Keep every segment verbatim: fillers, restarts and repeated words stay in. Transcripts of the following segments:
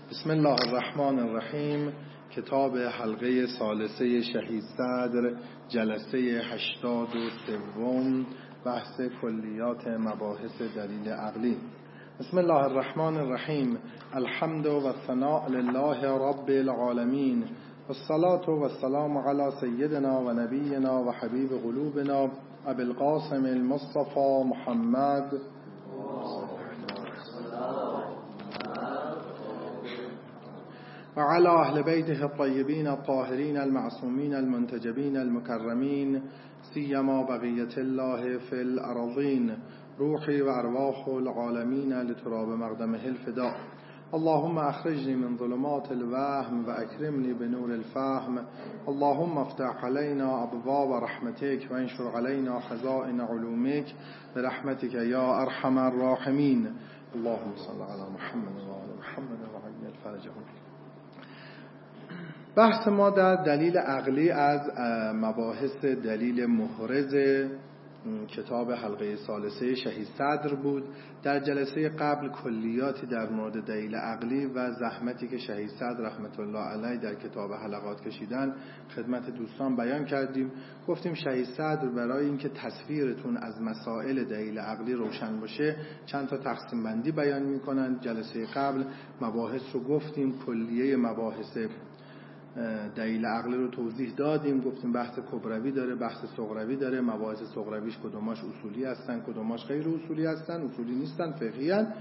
بسم الله الرحمن الرحیم. کتاب حلقه ثالثه شهید صدر، جلسه هشتاد و سوم، بحث کلیات مباحث دلیل عقلی. بسم الله الرحمن الرحیم. الحمد و ثناء لله رب العالمین، والصلاة والسلام علی سیدنا و نبینا و حبیب قلوبنا ابی القاسم المصطفى محمد و علی اهل بیته الطیبین الطاهرین المعصومین المنتجبین المکرمین، سیما بقیة الله فی الارضین، روحی و ارواح العالمین لتراب مقدمه الفداء. اللهم اخرجني من ظلمات الوهم و اکرمنی بنور الفهم. اللهم افتح علينا ابواب رحمتك و انشر علينا خزائن علومك برحمتك یا ارحم الراحمین. اللهم صل على محمد و آل محمد و عجل فرجهم. بحث ما در دلیل عقلی از مباحث دلیل محرز کتاب حلقه ثالثه شهید صدر بود. در جلسه قبل کلیاتی در مورد دلیل عقلی و زحمتی که شهید صدر رحمت الله علیه در کتاب حلقات کشیدن خدمت دوستان بیان کردیم. گفتیم شهید صدر برای اینکه تصویرتون از مسائل دلیل عقلی روشن باشه چند تا تقسیم بندی بیان میکنن. جلسه قبل مباحث رو گفتیم، کلیه مباحث دلیل عقلی رو توضیح دادیم. گفتیم بحث کبروی داره، بحث صغروی داره. مباحث صغرویش کدوماش اصولی هستن، کدوماش غیر اصولی هستن، اصولی نیستن، فقهی هستن.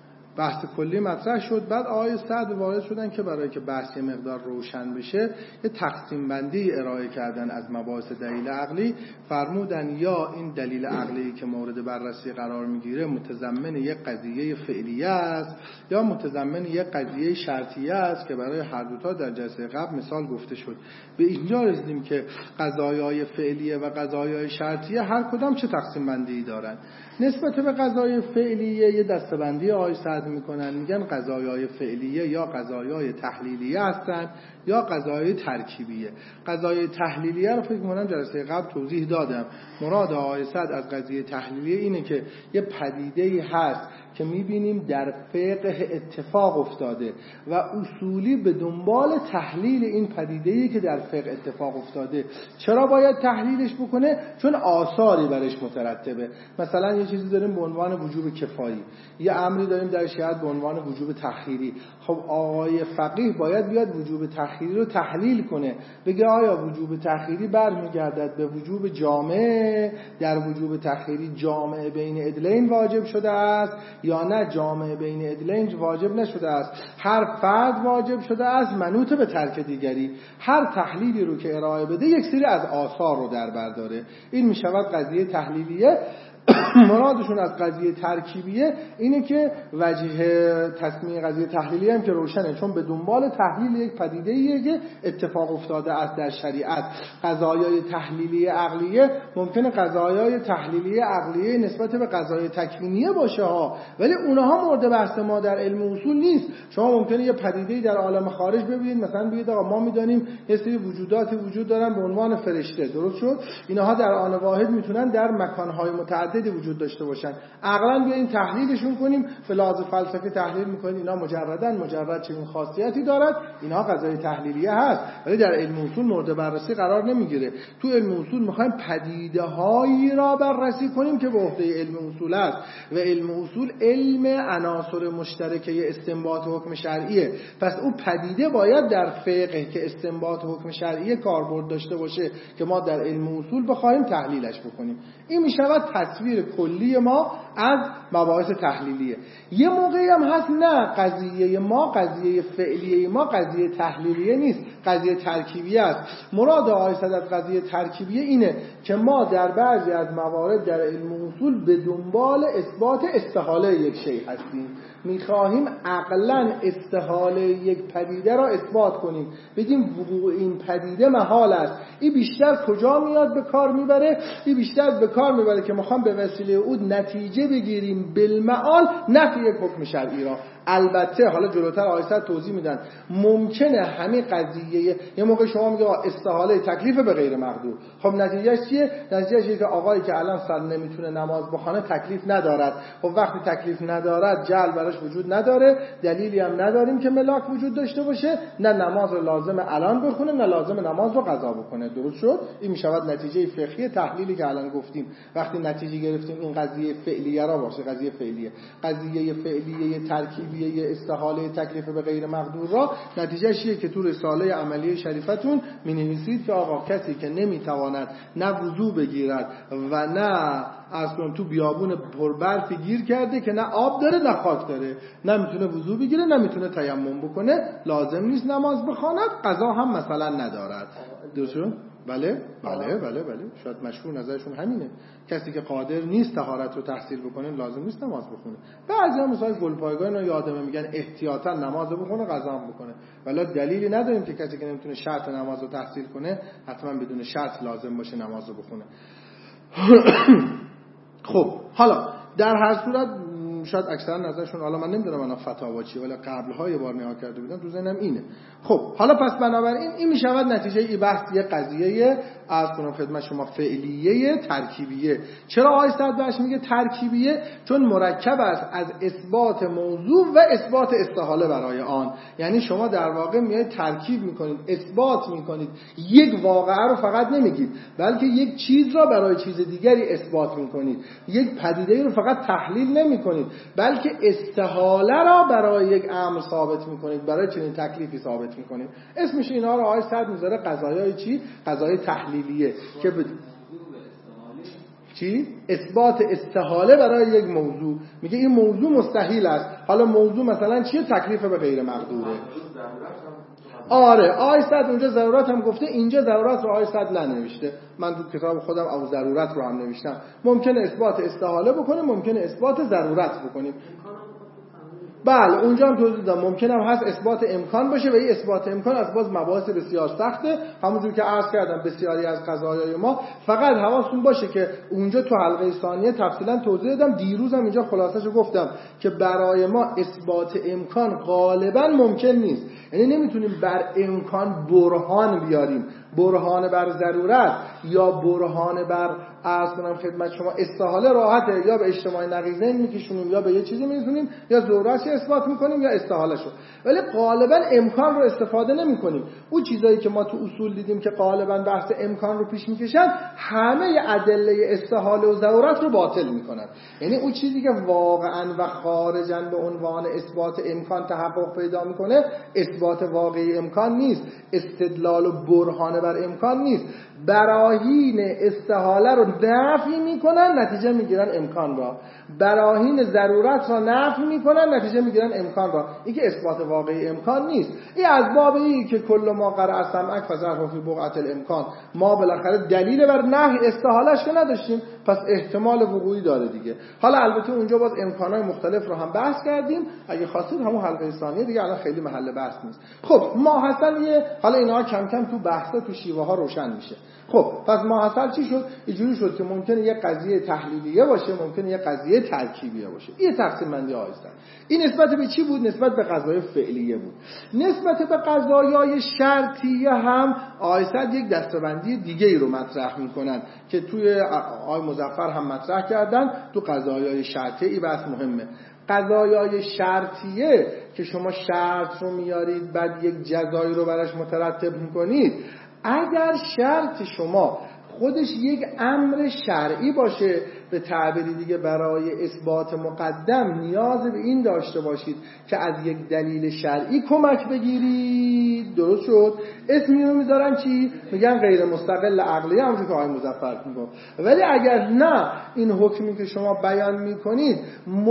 بحث کلی مطرح شد. بعد آقای صدر وارد شدن که برای که بحث یه مقدار روشن بشه یه تقسیم بندی ارائه کردن از مباحث دلیل عقلی. فرمودن یا این دلیل عقلی که مورد بررسی قرار میگیره متضمن یک قضیه فعلیه است یا متضمن یک قضیه شرطیه است که برای هر دوتا در جلسه قبل مثال گفته شد. به اینجا رسیدیم که قضایای فعلیه و قضایای شرطیه هر کدام چه تقسیم بندی دارن. نسبت به قضایای فعلیه یه دسته‌بندی آقای صدر میکنن، میگن قضایای فعلیه یا قضایای تحلیلیه هستن یا قضایای ترکیبیه. قضایای تحلیلیه رو فکر می‌کنم جلسه قبل توضیح دادم. مراد آقای صدر از قضیه تحلیلیه اینه که یه پدیده‌ای هست که می‌بینیم در فقه اتفاق افتاده و اصولی به دنبال تحلیل این پدیده‌ای که در فقه اتفاق افتاده. چرا باید تحلیلش بکنه؟ چون آثاری برش مترتبه. مثلا یه چیزی داریم به عنوان وجوب کفایی، یه امری داریم در شریعت به عنوان وجوب تخییری. خب آقای فقیه باید بیاد وجوب تخییری رو تحلیل کنه، بگه آیا وجوب تخییری برمیگردد به وجوب جامع، در وجوب تخییری جامع بین عدلین واجب شده است یا نه جامع بین عدلین واجب نشده است، هر فرد واجب شده است منوط به ترک دیگری. هر تحلیلی رو که ارائه بده یک سری از آثار رو در بر داره. این میشود قضیه تحلیلیه. مرادشون از قضیه ترکیبیه اینه که وجه تصمیه قضیه تحلیلیه هم که روشنه، چون به دنبال تحلیل یک پدیده‌ایه که اتفاق افتاده است در شریعت. قضایای تحلیلی عقلیه ممکنه قضایای تحلیلی عقلیه نسبت به قضایای تکوینیه باشه ها، ولی اونها مورد بحث ما در علم اصول نیست. شما ممکنه یه پدیده‌ای در عالم خارج ببینید، مثلا بگید آقا ما می‌دانیم یه سری وجوداتی وجود دارن به عنوان فرشته، درست شد؟ اینها در آن واحد میتونن در مکان‌های متعدد وجود داشته باشن. عقلاً بیاین تحلیلشون کنیم، فلسفه فلسفی تحلیل میکنید اینا مجردن، مجرد چنین خاصیتی دارد، اینها قضای تحلیلیه هست، ولی در علم اصول مورد بررسی قرار نمیگیره. تو علم اصول میخوایم پدیده هایی را بررسی کنیم که به عهده علم اصول است و علم اصول علم عناصر مشترکه استنباط حکم شرعیه. پس اون پدیده باید در فقه که استنباط حکم شرعیه کاربرد داشته باشه که ما در علم اصول بخوایم تحلیلش بکنیم. این میشود تصویر کلی ما از مباحث تحلیلیه. یه موقعی هم هست نه، قضیه ما قضیه فعلیه ما قضیه تحلیلیه نیست، قضیه ترکیبیه است. مراد آقای صدر از قضیه ترکیبیه اینه که ما در بعضی از موارد در علم اصول به دنبال اثبات استحاله یک شیء هستیم. میخواهیم عقلاً استحاله یک پدیده را اثبات کنیم، بگیم وقوع این پدیده محال است. این بیشتر کجا میاد به کار میبره؟ این بیشتر به کار میبره که میخوام به وسیله او نتیجه بگیریم بالمعال نفی یک حکم شرعی را. البته حالا جلوتر آیسته توضیح میدن ممکنه همین قضیه یه موقع شما میگه استحاله تکلیف به غیر مقدور، خب نتیجهش چیه؟ نتیجهش اینه که آقایی که الان سر نمیتونه نماز بخونه تکلیف ندارد. خب وقتی تکلیف ندارد جعل براش وجود نداره، دلیلی هم نداریم که ملاک وجود داشته باشه، نه نماز رو لازم الان بخونه نه لازم نماز رو قضا بکنه. درست شد؟ این میشود نتیجه فقهی تحلیلی که الان گفتیم. وقتی نتیجه گرفتیم این قضیه فعلیه را باشه، قضیه فعلیه قضیه فعلیه ترکیبیه استحاله تکلیف به غیر مقدور را نتیجهش اینه که تو رساله عملی شریفتون می‌نویسید که آقا کسی که نمیتواند نه وضو بگیرد و نه اصلا تو بیابون پربرفی گیر کرده که نه آب داره نه خاک داره، نه میتونه وضو بگیره نه میتونه تیمم بکنه، لازم نیست نماز بخواند، قضا هم مثلا ندارد. درسته؟ بله بله بله بله شاید مشهور نظرشون همینه. کسی که قادر نیست طهارت رو تحصیل بکنه لازم نیست نماز بخونه. بعضی هم مثلا گلپایگاه اینا یادمه میگن احتیاطا نماز بخونه قضا هم بکنه، ولی دلیلی نداریم که کسی که نمیتونه شرط نماز رو تحصیل کنه حتما بدون شرط لازم باشه نماز رو بخونه. خب حالا در هر صورت شاید اکثر نظرشون، حالا من نمیدونم انا فتاوا چیه ولی قبل‌ها یه بار نگاه کرده بودم تو ذهنم اینه. خب حالا پس بنابراین این میشود نتیجه ای بحث یه قضیه از کنم خدمت شما فعلیه ترکیبیه. چرا آقای صدبخش میگه ترکیبیه؟ چون مرکب است از اثبات موضوع و اثبات استحاله برای آن. یعنی شما در واقع میایید ترکیب میکنید، اثبات میکنید، یک واقعه رو فقط نمیگید بلکه یک چیز را برای چیز دیگری اثبات میکنید، یک پدیده رو فقط تحلیل نمیکنید بلکه استحاله را برای یک امر ثابت میکنید، برای چنین تکلیفی ثابت میکنید. اسمش اینا رو آقای صد میذاره قضایای چی؟ قضای تحلیلیه که بد... چی؟ اثبات استحاله برای یک موضوع. میگه این موضوع مستحیل است. حالا موضوع مثلا چیه؟ تکلیف به غیر مقدوره. آره آقای صد اونجا ضرورت هم گفته، اینجا ضرورت رو آقای صد ننوشته. من تو کتاب خودم او ضرورت رو هم نوشتم. ممکنه اثبات استحاله بکنیم، ممکنه اثبات ضرورت بکنیم. بله اونجا هم توضیح دادم ممکنه هم هست اثبات امکان باشه و این اثبات امکان از باز مباحث بسیار سخته. همونجور که عرض کردم بسیاری از قضایای ما فقط حواستون باشه که اونجا تو حلقه ثانیه تفصیلا توضیح دادم، دیروزم اینجا خلاصه‌شو گفتم که برای ما اثبات امکان غالبا ممکن نیست. یعنی نمیتونیم بر امکان برهان بیاریم، برهان بر ضرورت یا برهان بر عرض کنم خدمت شما استحاله راحته، یا به اجتماع نقیضین میکشونیم یا به یه چیزی میرسونیم یا ضرورتش اثبات میکنیم یا استحاله شو، ولی غالبا امکان رو استفاده نمیکنیم. اون چیزایی که ما تو اصول دیدیم که غالبا بحث امکان رو پیش میکشن همه ادله استحاله و ضرورت رو باطل میکنن. یعنی اون چیزی که واقعا و خارجا به عنوان اثبات امکان تحقق پیدا میکنه اثبات واقعی امکان نیست، استدلال و برهان بر امکان نیست، براهین استحاله رو نفی میکنن نتیجه میگیرن امکان را، براهین ضرورت را نفی میکنن نتیجه میگیرن امکان را. این که اثبات واقعی امکان نیست. این از باب این که کل ما قرأ سمعک فظرف فی بقعة الامکان، ما بالاخره دلیل بر نفی استحالهش که نداشتیم پس احتمال وقوعی داره دیگه. حالا البته اونجا باز امکانات مختلف رو هم بحث کردیم، اگه خواستید همون حلقه ثانیه دیگه الان خیلی محل بحث نیست. خب ماحصل یه حالا اینا کم کم تو بحثا تو شیوه ها روشن میشه. خب پس ماحصل چی شد؟ اینجوری شد که ممکنه یه قضیه تحلیلیه باشه، ممکنه یه قضیه ترکیبیه باشه. این تقسیم بندی آیسته. این نسبت به چی بود؟ نسبت به قضایای فعلیه بود. نسبت به قضایای شرطیه هم آیسته یک دسته‌بندی دیگه ای رو مطرح میکنن که توی آی مظفر هم مطرح کردن. تو قضایای شرطیه ای بحث مهمه. قضایای شرطیه که شما شرط رو میارید بعد یک جزایی رو براش مترتب میکنید، اگر شرط شما خودش یک امر شرعی باشه، به تعبیری دیگه برای اثبات مقدم نیاز به این داشته باشید که از یک دلیل شرعی کمک بگیرید. درست شد؟ اسمی رو میذارن چی؟ میگن غیر مستقل عقلی، همونجور که آقای مظفر میگن. ولی اگر نه این حکمی که شما بیان میکنید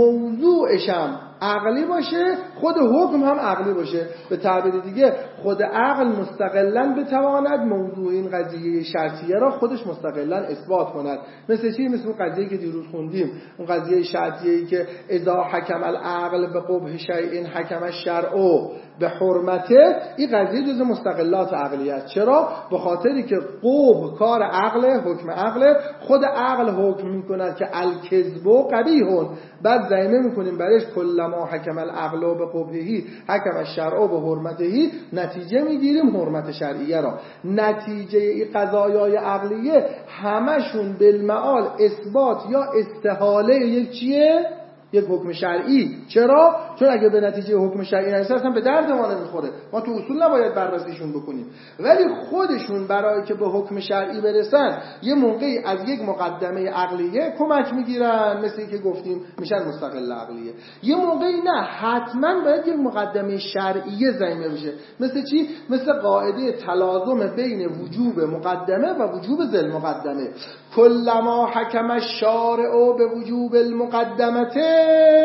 موضوعش هم عقلی باشه، خود حکم هم عقلی باشه، به تعبیر دیگه خود عقل مستقلاً بتواند موضوع این قضیه شرطیه را خودش مستقلاً اثبات کند. مثل چی؟ مثل اون قضیه که دیروز خوندیم، اون قضیه شرطیه‌ای که اذا حکم العقل به قبح شیء حکم الشرع به حرمته، این قضیه جز مستقلات عقلی است. چرا؟ به خاطری که قبح کار عقل، حکم عقل، خود عقل حکم میکند که الکذب قبیح، بعد زایمه میکنیم برش کل کلما حکم العقل به قبحه حکم الشرع به حرمته، نتیجه میگیریم حرمت شرعیه را. نتیجه این قضایای عقلیه همشون بالمعال اثبات یا استحاله یک چیه؟ یک حکم شرعی. چرا؟ چون اگه به نتیجه حکم شرعی نرسه اصلا به درد ما نمیخوره، ما تو اصول نباید بررسیشون بکنیم. ولی خودشون برای که به حکم شرعی برسن یه موقعی از یک مقدمه عقلیه کمک میگیرن، مثل که گفتیم میشن مستقل عقلیه. یه موقعی نه، حتما باید یک مقدمه شرعیه ضمیمه بشه. مثل چی؟ مثل قاعده تلازم بین وجوب مقدمه و وجوب ذل مقدمه. کلما حکم الشارع به وجوب المقدمته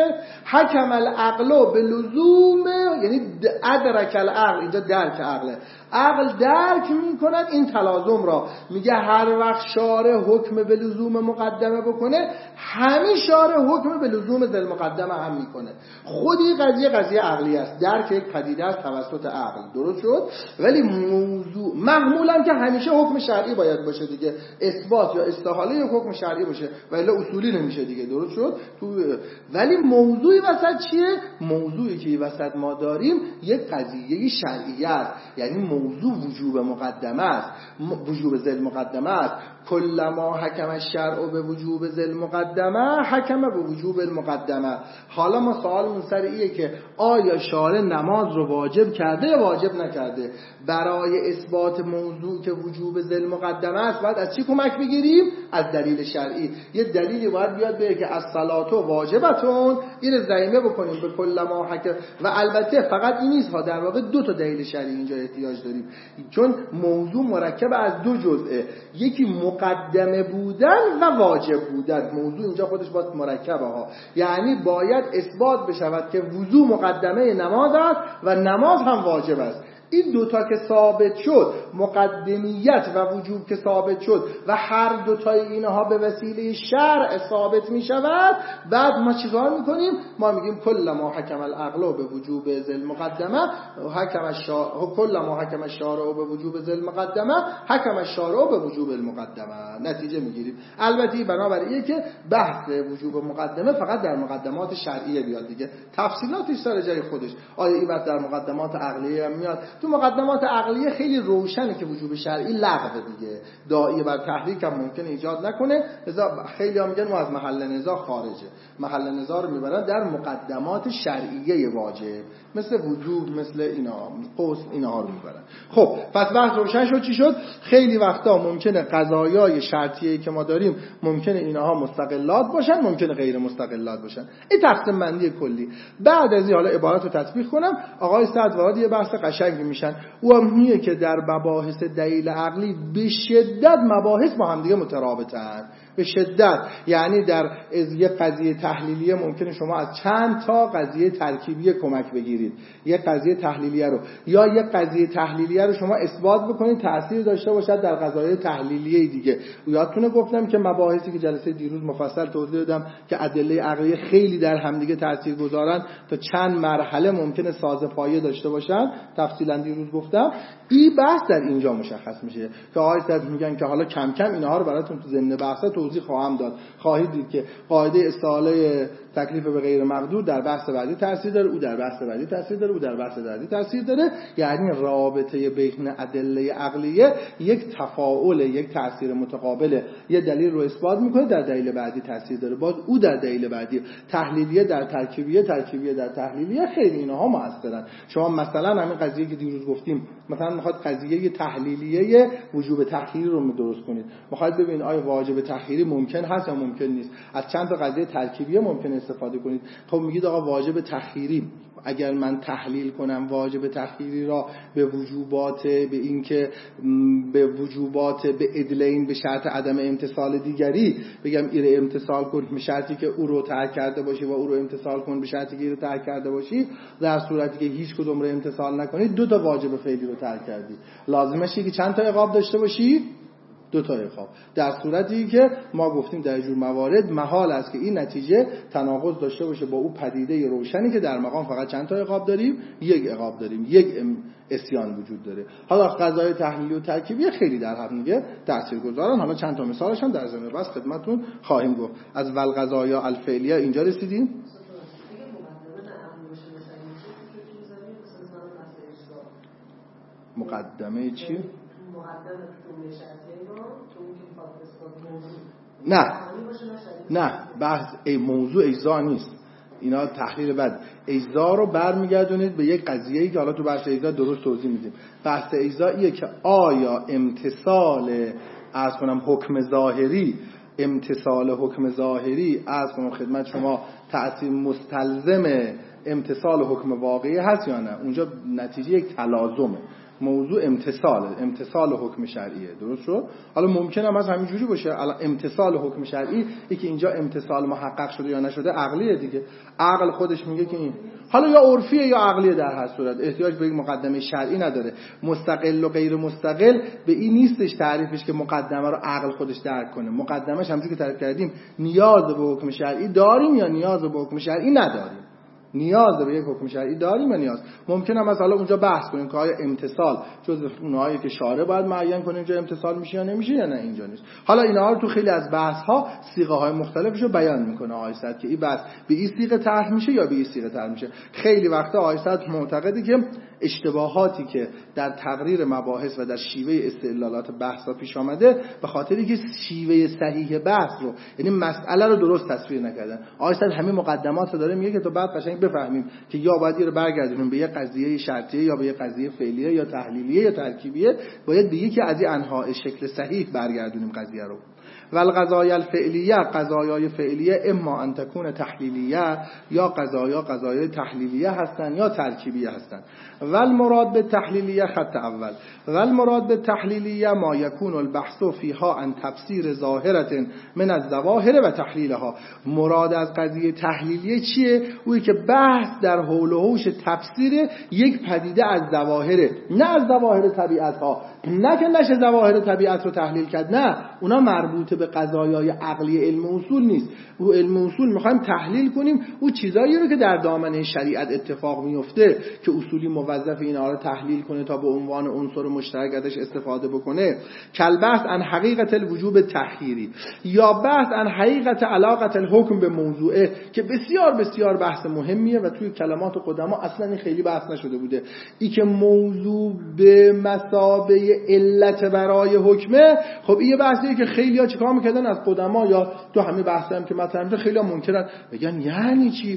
حکم العقل به لزوم، یعنی ادرک العقل، اینجا درک عقله، عقل درک میکند این تلازم را. میگه هر وقت شارع حکم به لزوم مقدمه بکنه، همین شارع حکم به لزوم ذل مقدمه هم میکنه. خودی قضیه قضیه عقلی است، درک یک پدیده است توسط عقل، درست شد؟ ولی موضوع معمولا که همیشه حکم شرعی باید باشه دیگه، اثبات یا استحاله یک حکم شرعی باشه و الا اصولی نمیشه دیگه، درست شد؟ تو ولی موضوعی وسط چیه؟ موضوعی که وسط ما داریم یک قضیه شرعی است، یعنی موضوع وجوب مقدمه است، وجوب ذل مقدمه است. کلما حکم الشرع به وجوب ذل مقدمه حکم به وجوب المقدمه. حالا ما سوالمون سر اینه که آیا شارع نماز رو واجب کرده یا واجب نکرده؟ برای اثبات موضوع که وجوب ذل مقدمه است باید از چی کمک بگیریم؟ از دلیل شرعی. یه دلیلی باید بیاد بگه که الصلاة واجبتون، این ضمیمه بکنیم به کلما حکم. و البته فقط این نیست ها، در واقع دو تا دلیل شرعی اینجا احتیاج داریم، چون موضوع مرکب از دو جزئه، یکی مقدمه بودن و واجب بودن. موضوع اینجا خودش باید مرکبه ها، یعنی باید اثبات بشود که وضو مقدمه نماز است و نماز هم واجب است. این دوتا که ثابت شد، مقدمیت و وجوب که ثابت شد و هر دوتای اینها به وسیله شرع ثابت می شود، بعد ما چیکار میکنیم؟ ما میگیم کل ما حکم العقل به وجوب ذل مقدمه حکم الشارع، کل ما حکم الشارع به وجوب ذل مقدمه حکم الشارع به وجوب المقدمه. نتیجه میگیریم. البته بنابراین که بحث وجوب مقدمه فقط در مقدمات شرعیه بیاد دیگه، تفصیلاتش سر جای خودش. آیا این بحث در مقدمات عقلیه هم میاد؟ تو مقدمات عقلیه خیلی روشنه که وجوب شرعی لغوه دیگه، داعی بر تحریک هم ممکنه ایجاد نکنه. لذا خیلی ها میگن ما از محل نزاع خارجه، محل نزاع رو میبرن در مقدمات شرعیه واجب، مثل وجوب، مثل اینا، قوس، اینا رو میبرن. خب پس بحث روشن شد. چی شد؟ خیلی وقتا ممکنه قضایای شرطیه که ما داریم ممکنه اینها مستقلات باشن، ممکنه غیر مستقلات باشن. این تقسیم بندی کلی. بعد از این حالا عبارت رو تطبیق کنم، آقای سعد وارد یه بحث قشنگ میشن. او هم میگه که در مباحث دلیل عقلی به شدت مباحث با هم دیگه مترابطن، به شدت. یعنی در یه قضیه تحلیلیه ممکنه شما از چند تا قضیه ترکیبی کمک بگیرید. یه قضیه تحلیلیه رو یا یه قضیه تحلیلیه رو شما اثبات بکنید تأثیر داشته باشد در قضایای تحلیلیه دیگه. یادتونه گفتم که مباحثی که جلسه دیروز مفصل توضیح دادم که ادله عقلی خیلی در همدیگه تأثیر گذارن، تا چند مرحله ممکنه ساز پایه داشته باشن، تفصیلا دیروز گفتم. این بحث در اینجا مشخص میشه که آقای سعد میگن که حالا کم کم اینها رو براتون تو ضمن بحثا توضیح خواهم داد. خواهید دید که قاعده استحاله تکلیف به غیر مقدور در بحث بعدی تاثیر داره، او در بحث بعدی تاثیر داره، او در بحث بعدی تاثیر داره. یعنی رابطه بین ادله عقلیه یک تفاعل، یک تاثیر متقابله. یه دلیل رو اثبات میکنه، در دلیل بعدی تاثیر داره، باز او در دلیل بعدی. تحلیلیه در ترکیبیه، ترکیبیه در تحلیلیه، خیلی اینها موثرن. شما مثلا همین قضیه که دیروز گفتیم، مثلا میخواد قضیه تحلیلیه وجوب تخییری رو درست کنید، میخواد ببینید آیا واجب تخییری ممکن هست یا ممکن نیست. از چند تا قضیه ترکیبیه ممکن استفاده کنید. خب میگید آقا واجب تخییری، اگر من تحلیل کنم واجب تخییری را به وجوبات، به اینکه به وجوبات به ادلین به شرط عدم امتثال دیگری بگم این امتثال کن به شرطی که او رو ترک کرده باشی و او رو امتثال کن به شرطی که این رو ترک کرده باشی، در صورتی که هیچ کدوم رو امتثال نکنید دو تا واجب فعلی رو ترک کردی. لازمشه که چند تا عقاب داشته باشی؟ دو تا عقاب. در صورتی که ما گفتیم در جور موارد محال است که این نتیجه تناقض داشته باشه با اون پدیده روشنی که در مقام فقط چند تا عقاب داریم؟ یک عقاب داریم، یک عصیان وجود داره. حالا قضای تحلیلی و ترکیبی خیلی در هم دیگه تاثیرگذارن. حالا چند تا مثالش هم در ضمن بس خدمتتون خواهیم گفت. از والقضایا الفعلیه اینجا رسیدیم. مقدمه چی؟ مقدمه حکم شرعی رو تو اون که میخواد اثبات موضوع نه نه بحث ای موضوع اجزا نیست، اینا تحلیل بد. اجزا رو برمیگردونید به یک قضیه‌ای که حالا تو بحث اجزا درست توضیح میدیم. بحث اجزا ایه که آیا امتثال از کنم حکم ظاهری امتثال حکم ظاهری از کنم خدمت شما تأثیر مستلزم امتثال حکم واقعی هست یا نه؟ اونجا نتیجه یک تلازمه. موضوع امتثال امتثال حکم شرعیه، درست شد؟ حالا ممکنه هم از همین جوری باشه. الان امتثال حکم شرعی ای که اینجا امتثال محقق شده یا نشده عقلیه دیگه. عقل خودش میگه که این حالا یا عرفیه یا عقلیه، در هر صورت احتیاج به یک مقدمه شرعی نداره. مستقل و غیر مستقل به این نیستش تعریفش که مقدمه رو عقل خودش درک کنه. مقدمه‌اش همونجوری که تعریف کردیم نیاز به حکم شرعی داریم یا نیاز به حکم شرعی نداریم. نیاز به یک حکم شرعی داریم یا نیاز. ممکنه مثلا اونجا بحث کنیم که آیا امتثال جزء اونهایی که شارع باید معین کنه اینجا امتثال میشه یا نمیشه یا نه اینجا نیست. حالا اینها رو تو خیلی از بحث ها صیغه های مختلفش رو بیان میکنه آقای سعد که این بحث به این صیغه طرح میشه یا به این صیغه طرح میشه. خیلی وقتا آقای سعد معتقده که اشتباهاتی که در تقریر مباحث و در شیوه استدلالات بحث ها پیش آمده به خاطری که شیوه صحیح بحث رو یعنی مسئله رو درست تصویر نکردن. آقای سعد همین مقدمات رو داره میگه که تو بعد قشنگ بفهمیم که یا باید این رو برگردونیم به یه قضیه شرطیه یا به یه قضیه فعلیه یا تحلیلیه یا ترکیبیه، باید به یکی از این انواع شکل صحیح برگردونیم قضیه رو. والقضایا الفعلیه، قضایای فعلیه اما ان تکون تحلیلیه، یا قضایا قضایای تحلیلیه هستن یا ترکیبیه هستن. والمراد به تحلیلیه خط اول، والمراد به تحلیلیه ما یکون البحث فیها عن تفسیر ظاهره من الظواهر و تحلیلها. مراد از قضیه تحلیلیه چیه؟ اونی که بحث در حول و حوش تفسیر یک پدیده از ظواهره، نه از ظواهر طبیعت ها، نه که نشه ظواهر طبیعت رو تحلیل کرد، نه، اونا مربوط به قضایای عقلی علم اصول نیست. او علم اصول میخوایم تحلیل کنیم او چیزایی رو که در دامنه شریعت اتفاق میفته که اصولی موظف اینا رو تحلیل کنه تا به عنوان عنصر مشترک ازش استفاده بکنه. کل بحث عن حقیقت الوجوب تخییری، یا بحث عن حقیقت علاقت الحکم به موضوعه که بسیار بسیار بحث مهمیه و توی کلمات قدما اصلا این خیلی بحث نشده بوده. ای که موضوع به مثابه علت برای حکمه، خب این بحثیه که خیلی‌ها چیکار می‌کردن از قدما یا تو همین بحثا هم که مثلا خیلی‌ها ممکنن بگن یعنی چی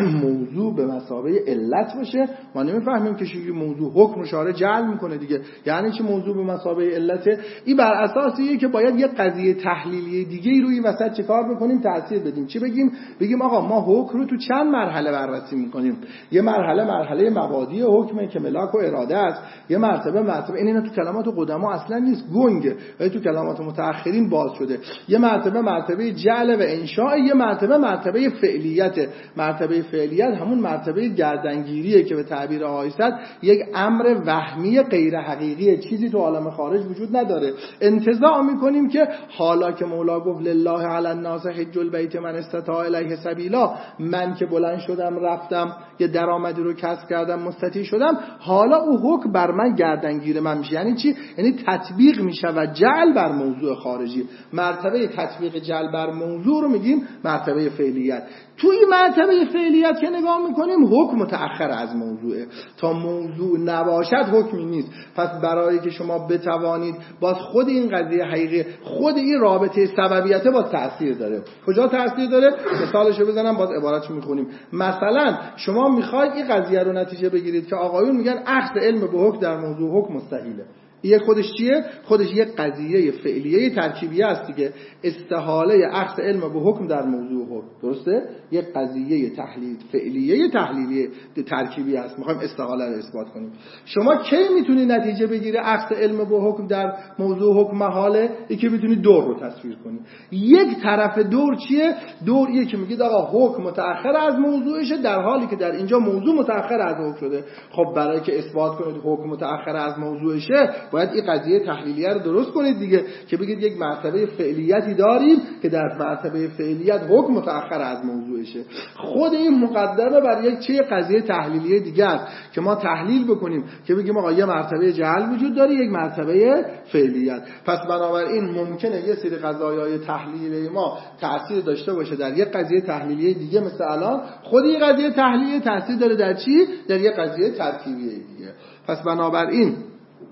موضوع به مثابه علت باشه؟ ما نمی‌فهمیم که چی موضوع حکم شارع جعل میکنه دیگه. یعنی چی موضوع به مثابه علته؟ این بر اساسیه که باید یه قضیه تحلیلی دیگه روی وسط چیکار بکنیم؟ تأثیر بدیم. چی بگیم؟ بگیم آقا ما حکم رو تو چند مرحله بررسی می‌کنیم. یه مرحله مرحله مبادی حکمه که ملاک و اراده است، یه مرتبه مرتبه این اینا تو کلمات قدما اصلا نیست، گنگه، ولی تو کلمات متأخرین باز شده. یه مرتبه مرتبه جعل و انشاء، یه مرتبه مرتبه فعلیت. مرتبه فعلیت همون مرتبه گردنگیریه که به تعبیر آقای سعد یک امر وهمی غیر حقیقی، چیزی تو عالم خارج وجود نداره. انتزاع میکنیم که حالا که مولا گفت لله علی الناس حج البیت من استطاع الیه سبیلا، من که بلند شدم رفتم یه درآمدی رو کسب کردم مستطیع شدم، حالا او حکم بر من گردنگیر من میشه. یعنی چی؟ یعنی تطبیق میشه و جعل بر موضوع خارجی. مرتبه تطبیق جعل بر موضوع رو میگیم مرتبه فعلیت. توی مرتبه فعلیت که نگاه میکنیم حکم متأخر از موضوعه، تا موضوع نباشد حکمی نیست. پس برای که شما بتوانید باز خود این قضیه حقیقی، خود این رابطه سببیته باز تأثیر داره. کجا تأثیر داره؟ مثالشو بزنم باز عبارتشو میخونیم. مثلا شما میخواید این قضیه رو نتیجه بگیرید که آقایون میگن اخذ علم به حکم در موضوع حکم مستحیله. این خودش چیه؟ خودش یک قضیه فعلیه ترکیبیه است دیگه. استحاله اخذ علم به حکم در موضوع حکم، درسته؟ یک قضیه تحلیل فعلیه تحلیلیه ترکیبی است. میخوایم استحاله رو اثبات کنیم. شما کی میتونی نتیجه بگیری اخذ علم به حکم در موضوع حکم محاله؟ یکی میتونی دور رو تصویر کنی. یک طرف دور چیه؟ دور یه که میگید آقا حکم متأخر از موضوعشه، در حالی که در اینجا موضوع متأخر از حکم شده. خب برای که اثبات کنید حکم متأخر از موضوعشه باید این قضیه تحلیلیه رو درست کنید دیگه، که بگید یک مرتبه فعلیتی داریم که در مرتبه فعلیت حکم متأخر از موضوعشه. خود این مقدمه بر یک چه قضیه تحلیلیه دیگه است که ما تحلیل بکنیم که بگیم آقا یه مرتبه جعل وجود داره، یک مرتبه فعلیت. پس بنابراین ممکنه یه سری قضایای تحلیلی ما تأثیر داشته باشه در یک قضیه تحلیلیه دیگه، مثل الان خود این قضیه تحلیلیه تأثیر داره در چی؟ در یک قضیه ترکیبیه دیگه. پس بنابراین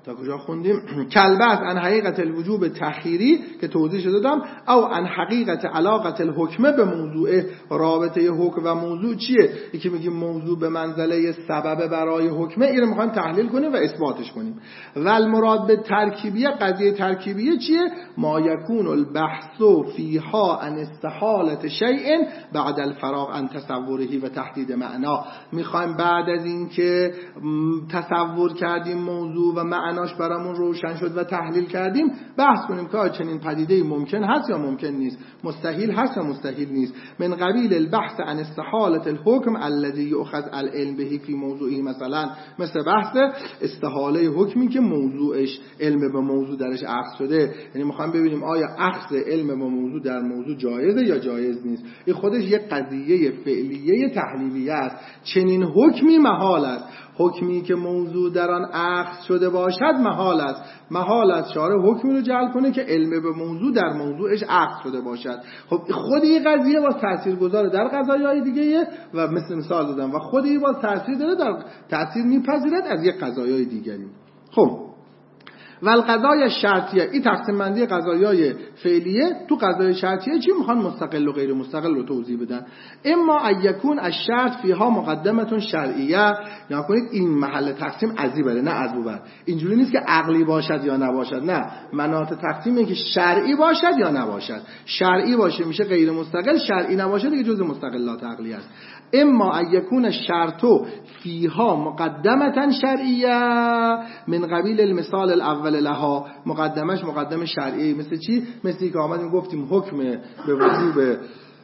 تا کجا خوندیم؟ کلبس ان حقیقت الوجوب تخیری که توضیح دادم، او ان حقیقت علاقت الحکمه به موضوع، رابطه حکم و موضوع چیه؟ یکی میگیم موضوع به منزله سبب برای حکمه، این رو میخوایم تحلیل کنیم و اثباتش کنیم. و المراد به ترکیبیه، قضیه ترکیبیه چیه؟ ما یکون البحث فیها ان استحالت شیء بعد الفراغ عن تصوره و تحدید معنا. میخوایم بعد از این که تصور کردیم موضوع و معناش برامون روشن شد و تحلیل کردیم، بحث کنیم که چنین پدیده‌ای ممکن هست یا ممکن نیست، مستحیل هست یا مستحیل نیست. من قبیل البحث عن استحالة الحكم الذي يؤخذ العلم به في موضوعی، مثلا مثل بحث استحاله حکمی که موضوعش علم به موضوع درش اخذ شده. یعنی میخوایم ببینیم آیا اخذ علم به موضوع در موضوع جایزه یا جایز نیست. این خودش یک قضیه فعلیه تحلیلیه است. چنین حکمی محال است، حکمی که موضوع در آن اخذ شده باشد محال است. محال است شارع حکمی رو جعل کنه که علم به موضوع در موضوعش اخذ شده باشد. خب خود این قضیه با تاثیر گذاره در قضایای دیگه و مثل مثال دادم، و خود این با تاثیر داره در تاثیر میپذیرد از یک قضایای دیگری. خب و القضای شرطیه، این تقسیم بندی قضایای فعلیه تو قضای شرطیه چی میخوان مستقل و غیر مستقل رو توضیح بدن. اما ایکون الشرط فیها مقدمتون شرعیه، یا کنید این محل تقسیم ازی بره نه از بر. اینجوری نیست که عقلی باشد یا نباشد، نه، مناط تقسیم اینه که شرعی باشد یا نباشد. شرعی باشه میشه غیر مستقل، شرعی نباشه دیگه جزء مستقلات عقلی است. اما ایکون الشرط فیها مقدمتا شرعیه من قبیل المثال الاول لها، مقدمش مقدم شرعی مثل چی؟ مثل که آمدیم گفتیم حکم به وجوب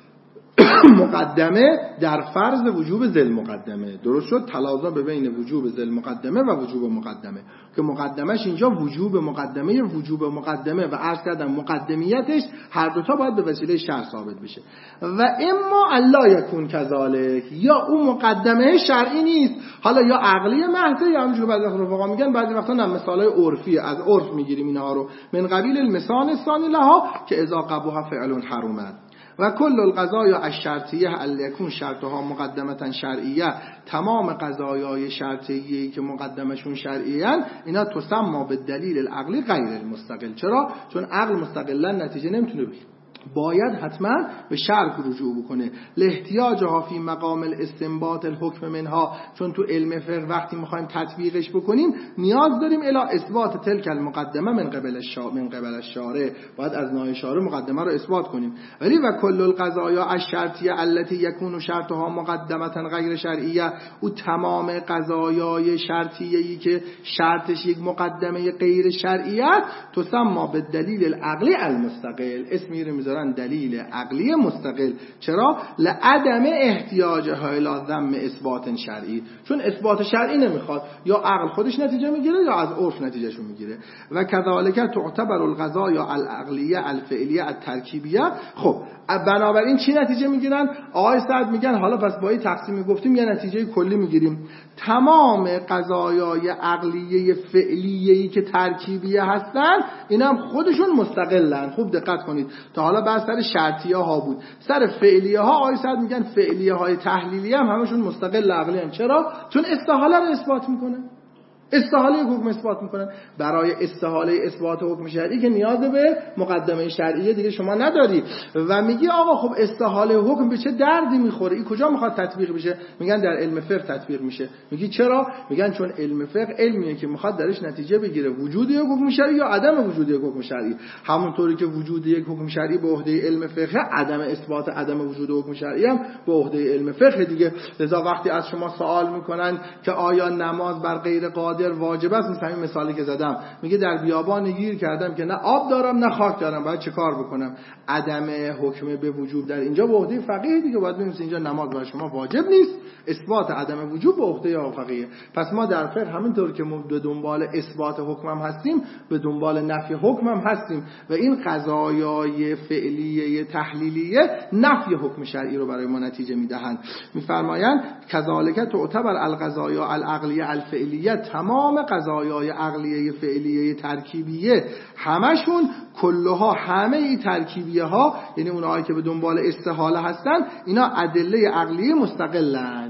مقدمه در فرض وجوب ذل مقدمه، درست شد؟ تلازم به بین وجوب ذل مقدمه و وجوب مقدمه که مقدمش اینجا وجوب مقدمه وجوب مقدمه و عرض کردم مقدمیتش هر دوتا باید به وسیله شرع ثابت بشه. و اما الا یکون کذالک، یا اون مقدمه شرعی نیست، حالا یا عقلی محض یا همونجوری بعضی وقتا رفقا میگن، بعضی وقتا نه مثالای عرفی از عرف میگیریم اینها رو، من قبیل المثال الثانی لها که اذا قبوها فعل حرمت. و کل القضایا الشرطیه الی یکون شرطها مقدمتا شرعیه، تمام قضایای شرطیه‌ای که مقدمشون شرعیه‌اند اینا تسمى به دلیل العقلی غیر المستقل. چرا؟ چون عقل مستقلا نتیجه نمیتونه بگیره، باید حتما به شرع رجوع بکنه. لاحتیاجها فی مقام الاستنباط الحکم منها، چون تو علم فقه وقتی میخوایم تطبیقش بکنیم نیاز داریم الی اثبات تلک المقدمه من قبل الشارع، من قبل الشارع، باید از نای شارع مقدمه رو اثبات کنیم. ولی و کل القضایا الشرطیه التي یکون شرطها مقدمتا غیر شرعیه، او تمام قضایای شرطیه‌ای که شرطش یک مقدمه غیر شرعی است تسمى به دلیل العقلی المستقل، اسمی رو میذارن دلیل عقلی مستقل. چرا؟ لعدم احتیاج الی ذم اثبات شرعی، چون اثبات شرعی نمیخواد، یا عقل خودش نتیجه میگیره یا از عرف نتیجهشو میگیره. و کذالک تعتبر القضایا العقلیه الفعلیه الترکیبیه. خب بنابراین چی نتیجه میگیرن؟ آقای سعد میگن حالا پس با این تقسیم گفتیم یه نتیجه کلی میگیریم، تمام قضایای عقلیه فعلیه‌ای که ترکیبیه هستن اینا هم خودشون مستقلن. خوب دقت کنید، تا حالا بحث سر شرطیه ها بود، سر فعلیه ها آقای سعد میگن فعلیه های تحلیلیه هم همشون مستقل عقلی هم. چرا؟ چون استحاله رو اثبات میکنن، استحاله حکم اثبات میکنن. برای استحاله اثبات حکم شرعی که نیاز به مقدمه شرعیه دیگه شما نداری و میگی آقا خب استحاله حکم به چه دردی میخوره، این کجا میخواد تطبیق بشه؟ میگن در علم فقه تطبیق میشه. میگی چرا؟ میگن چون علم فقه علمیه که میخواد درش نتیجه بگیره وجود یک حکم شرعی یا عدم وجود یک حکم شرعی. همونطوری که وجود یک حکم شرعی به عهده علم فقه، عدم اثبات عدم وجود حکم شرعی هم به عهده علم فقه دیگه. لذا وقتی از شما سوال میکنن که آیا نماز بر غیر قادر واجب است، مثل همین مثالی که زدم، میگه در بیابان گیر کردم که نه آب دارم نه خاک دارم، باید چه کار بکنم؟ عدم حکم به وجوب در اینجا به عهده فقیه دیگه، باید ببینیم اینجا نماز برای شما واجب نیست، اثبات عدم وجوب به عهده فقیه. پس ما در فقه همینطور که ما به دنبال اثبات حکم هم هستیم، به دنبال نفی حکم هم هستیم و این قضایای فعلیه تحلیلیه نفی حکم شرعی رو برای ما نتیجه میدهند. میفرمایند کذالک تعتبر القضایا العقلیه الفعلیه، تمام قضایای عقلیه فعلیه ترکیبیه همشون کلها همه ای ترکیبیه ها، یعنی اونهایی که به دنبال استحاله هستن، اینا ادله عقلیه مستقلند.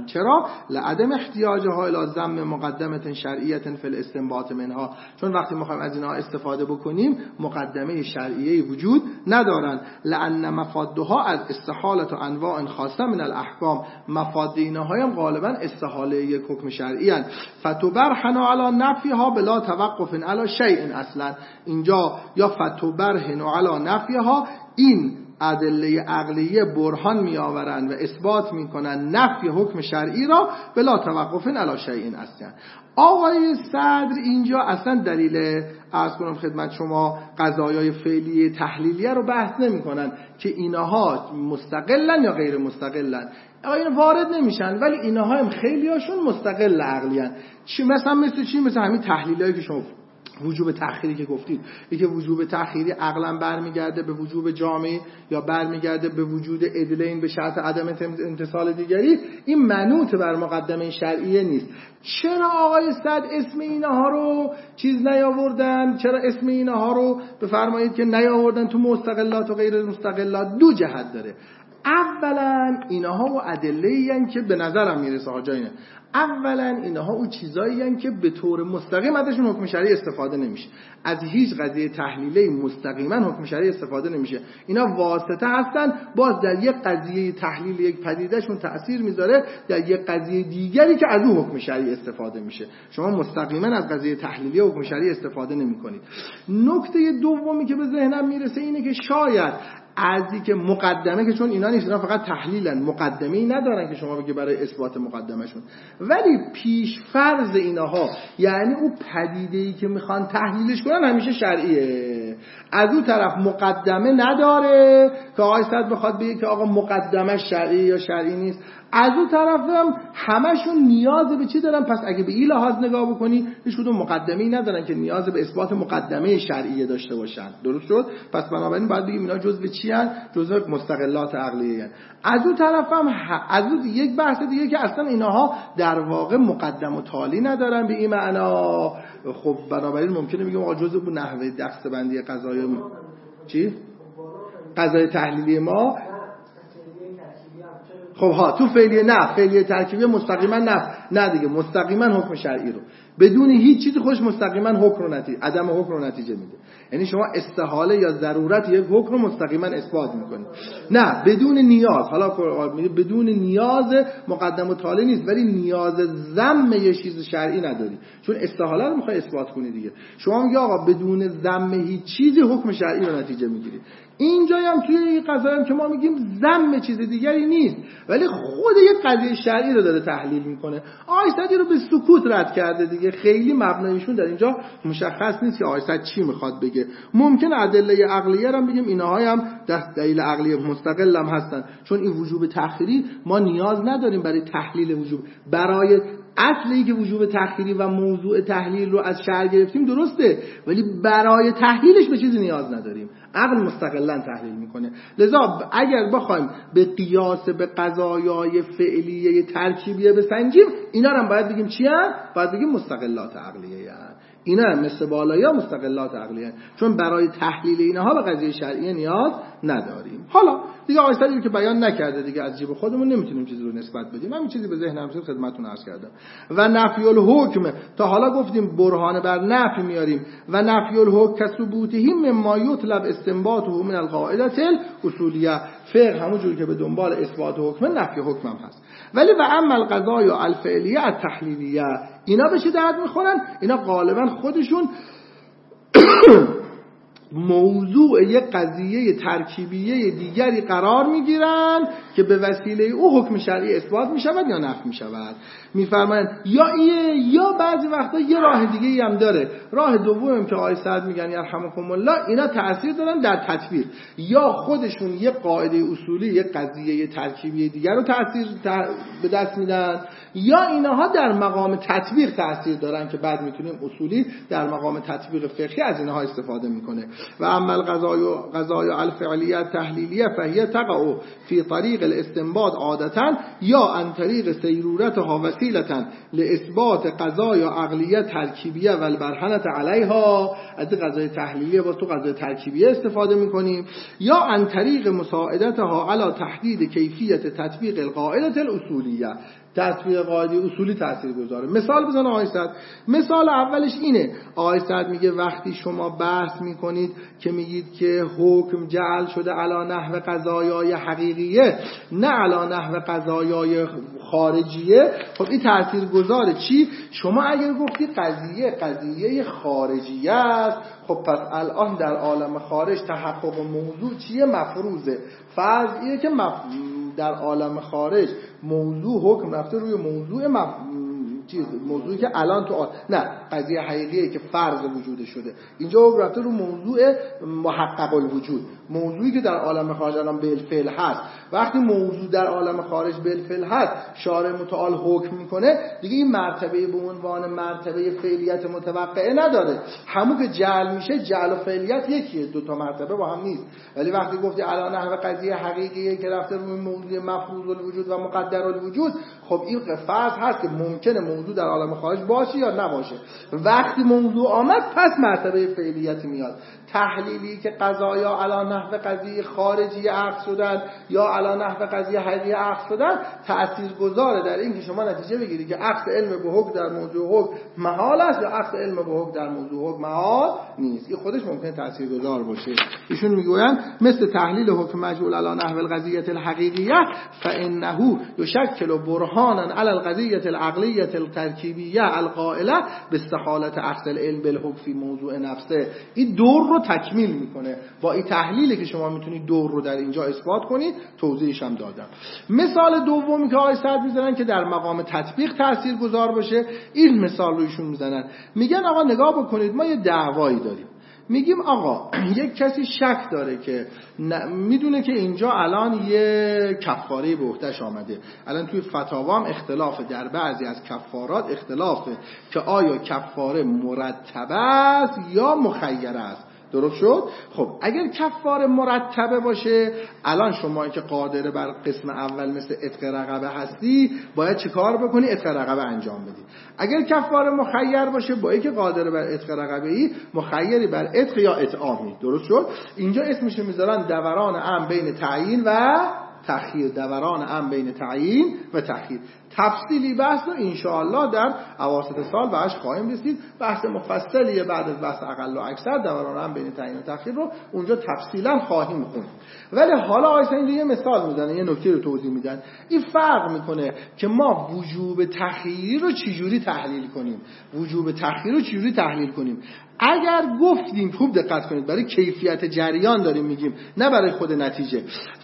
چرا؟ لعدم احتیاجها الی ضم مقدمه شرعیه فی الاستنباط منها، چون وقتی میخوایم از اینها استفاده بکنیم مقدمه شرعیه وجود ندارن. لان مفادها از استحاله و انواع خاصه من الاحکام، مفاد اینها هم غالبا استحاله یک حکم شرعی ان. فتبرهن علی نفیها بلا توقف علی شیء، اصلا اینجا یا فتبرهن علی نفیها، این ادله عقلیه برهان می آورند و اثبات می کنند نفی حکم شرعی را بلا توقف علی شیء اصلا. آقای صدر اینجا اصلا دلیل عرض کنم خدمت شما قضایای فعلی تحلیلیه رو بحث نمی کنن که اینها مستقلن یا غیر مستقلن، آیا وارد نمیشن، ولی اینها هم خیلی هاشون مستقل عقلی هن. چی مثلا مثل چی؟ مثل همین تحلیلایی که شما وجوب تأخیری که گفتید، اینکه وجوب تأخیری عقلا برمیگرده به وجوب جامعی یا برمیگرده به وجود ادلین به شرط عدم انتصال دیگری، این منوط بر مقدمه شرعیه نیست. چرا آقای صد اسم اینها رو چیز نیاوردن؟ چرا اسم اینها رو بفرمایید که نیاوردن تو مستقلات و غیر مستقلات؟ دو جهت داره. اولا اینها و ادله‌ای هستند که به نظرم میرسه ها جاینه. اولا اینها اون چیزایی هستند که به طور مستقیم ازشون حکم شرعی استفاده نمیشه. از هیچ قضیه تحلیلی مستقیما حکم شرعی استفاده نمیشه. اینا واسطه هستن، باز در یک قضیه تحلیل یک پدیدهشون تأثیر میذاره در یک قضیه دیگری که از اون حکم شرعی استفاده میشه. شما مستقیما از قضیه تحلیلی حکم شرعی استفاده نمیکنید. نکته دومی که به ذهنم میرسه اینه که شاید ازی که مقدمه، که چون اینا نیست، اینا فقط تحلیلن، مقدمه‌ای ندارن که شما بگی برای اثبات مقدمهشون، ولی پیش فرض اینها یعنی اون پدیده‌ای که میخوان تحلیلش کنن همیشه شرعیه. از اون طرف مقدمه نداره که آقای صد بخواد بگه که آقا مقدمه شرعی یا شرعی نیست. از اون طرف هم همشون نیاز به چی دارن؟ پس اگه به این لحاظ نگاه بکنی هیچ کدوم مقدمه‌ای ندارن که نیاز به اثبات مقدمه شرعیه داشته باشن. درست شد؟ پس بنابراین باید بگیم اینا جزء چی ان؟ جزء مستقلات عقلیه ان. از اون طرف هم از اون یک بحث دیگه که اصلا اینها در واقع مقدم و تالی ندارن به این معنا. خب بنابراین ممکنه بگیم آقا جزء به نحوه دسته‌بندی قضایا چی؟ قضای تحلیلی ما. خب ها تو فعلیه نه، فعلیه ترکیبی مستقیما نه نه دیگه، مستقیما حکم شرعی رو بدون هیچ چیزی خوش مستقیما حکم رو نتیجه عدم حکم رو نتیجه میده. یعنی شما استحاله یا ضرورت یک حکم رو مستقیما اثبات میکنید، نه بدون نیاز. حالا میگه بدون نیاز مقدم و تالی نیست، ولی نیاز ذم یه چیز شرعی نداری، چون استحاله رو میخوای اثبات کنی دیگه. شما میگه آقا بدون ذم هیچ چیزی حکم شرعی رو نتیجه میگیری. اینجا هم توی این قضیه هم که ما میگیم ذم چیز دیگری نیست، ولی خود یک قضیه شرعی رو داره تحلیل میکنه. آقای صدی رو به سکوت رد کرده دیگه، خیلی مبنایشون در اینجا مشخص نیست که آقای صد چی میخواد بگه. ممکن ادله عقلیه رو بگیم اینها هم دست دلیل عقلی مستقل هم هستن، چون این وجوب تأخیری ما نیاز نداریم برای تحلیل وجوب. برای اصلی که وجوب تأخیری و موضوع تحلیل رو از شرع گرفتیم درسته، ولی برای تحلیلش به چیزی نیاز نداریم. عقل مستقلاً تحلیل میکنه. لذا اگر بخوایم به قیاس به قضایای فعلیه ترکیبیه بسنجیم، اینا رو هم باید بگیم چی هست؟ باید بگیم مستقلات عقلیه هست. اینا هم مثل بالایا مستقلات عقلیه، چون برای تحلیل اینها به قضیه شرعی نیاز نداریم. حالا دیگه آقای صدی که بیان نکرده دیگه، از جیب خودمون نمیتونیم چیزی رو نسبت بدیم. همین چیزی به ذهنم رسید خدمتتون عرض کردم. و نفی الحکم، تا حالا گفتیم برهان بر نفی میاریم. و نفی الحکم کثبوته مما یطلب استنباطه من القاعده الاصولیه. فقه همون جوری که به دنبال اثبات حکم، نفی حکم هم هست. ولی و اما القضایا الفعلیه التحلیلیه، اینا به چه درد میخورن؟ اینا غالبا خودشون موضوع یک قضیه ترکیبیه دیگری قرار میگیرن که به وسیله او حکم شرعی اثبات میشود یا نفی میشود. میفرمایند یا ایه یا بعضی وقتا یه راه دیگه هم داره. راه دوم که آقای سعد میگن یرحمکم الله، اینا تأثیر دارن در تطبیق، یا خودشون یک قاعده اصولی یک قضیه ترکیبی دیگر رو تأثیر به دست میدن، یا اینها در مقام تطبیق تأثیر دارن که بعد میتونیم اصولی در مقام تطبیق فقهی از اینها استفاده میکنه. و اما القضايا قضايا الفعلیه تحلیلیه فهی تقع فی طریق الاستنباط عادتا یا عن طریق سیرورتها وسیلة لاثبات قضايا عقلیه ترکیبیه و البرهنه علیها. از قضای تحلیلیه با تو قضای ترکیبیه استفاده میکنیم، یا عن طریق مساعدتها علی تحدید کیفیت تطبیق القاعده الاصولیه. تطبیق قاعده اصولی تاثیرگذاره. مثال بزن آقای سعد. مثال اولش اینه، آقای سعد میگه وقتی شما بحث میکنید که میگید که حکم جعل شده علی نحو قضایای حقیقیه نه علی نحو قضایای خارجیه، خب این تاثیرگذاره. چی؟ شما اگر گفتی قضیه قضیه خارجیه است، خب پس الان در عالم خارج تحقق موضوع چیه؟ مفروضه. فرضیه که مف... در عالم خارج موضوع حکم رفته روی موضوع مف... چیز موضوعی که الان تو آ... نه قضیه حقیقیه که فرض وجود شده، اینجا حکم رفته رو موضوع محقق الوجود، موضوعی که در عالم خارج الان بالفعل هست. وقتی موضوع در عالم خارج بالفعل هست، شارع متعال حکم میکنه دیگه، این مرتبه به عنوان مرتبه فعلیت متوقعه نداره. همون که جعل میشه، جعل و فعلیت یکیه، دو تا مرتبه با هم نیست. ولی وقتی گفتی علی نحو قضیه حقیقیه که رفته روی موضوع مفروض الوجود و مقدر الوجود، خب این فرض هست که ممکنه موضوع در عالم خارج باشه یا نباشه. وقتی موضوع آمد پس مرتبه فعلیت میاد. تحلیلی که قضایا علی نحو قضیه خارجی عقد شدن یا علی نحو قضیه حقیقی عقد شدن تاثیرگذاره در این که شما نتیجه بگیرید که عقد علم به حکم در موضوع حکم محال است یا عقد علم به حکم در موضوع حکم محال نیست. این خودش ممکنه تاثیرگذار باشه. ایشون میگویند مثل تحلیل حکم مجعول علی نحو القضیه الحقیقیه فانه یشکل برهانا علی القضیه العقلیه الترکیبیه القائله باستحاله عقد العلم بالحکم فی موضوع نفسه. این دور رو تکمیل میکنه. با این تحلیلی که شما میتونید دور رو در اینجا اثبات کنید، توضیحش هم دادم. مثال دومی که آقای سعد میزنن که در مقام تطبیق تاثیرگذار باشه، این مثال رو ایشون میزنن. میگن آقا نگاه بکنید، ما یه دعوایی داریم. میگیم آقا یک کسی شک داره که میدونه که اینجا الان یه کفاره به عهده‌اش آمده. الان توی فتاوا هم اختلافه، در بعضی از کفارات اختلافه که آیا کفاره مرتبه است یا مخیره است. درست شد؟ خب اگر کفاره مرتبه باشه، الان شما که قادر بر قسم اول مثل عتق رقبه هستی، باید چه کار بکنی؟ عتق رقبه انجام بدی. اگر کفاره مخیر باشه، با اینکه قادر بر عتق رقبه ای، مخیری بر عتق یا اطعامی. درست شد؟ اینجا اسمش میذارن دوران امر بین تعیین و تأخیر. دوران امر بین تعیین و تأخیر. تفصیلی بحث رو انشاءالله در اواسط سال بهش خواهیم رسید. بحث مفصلیه بعد از بحث اقل و اکثر دوران امر بین تعیین و تأخیر رو اونجا تفصیلا خواهیم خوند. ولی حالا آیسا اینجا یه مثال میزنه، یه نکته رو توضیح میدن. این فرق میکنه که ما وجوب تأخیر رو چجوری تحلیل کنیم، وجوب تأخیر رو چجوری تحلیل کنیم. اگر گفتیم، خوب دقت کنید، برای کیفیت جریان داریم میگیم، نه برای خود نتیجه.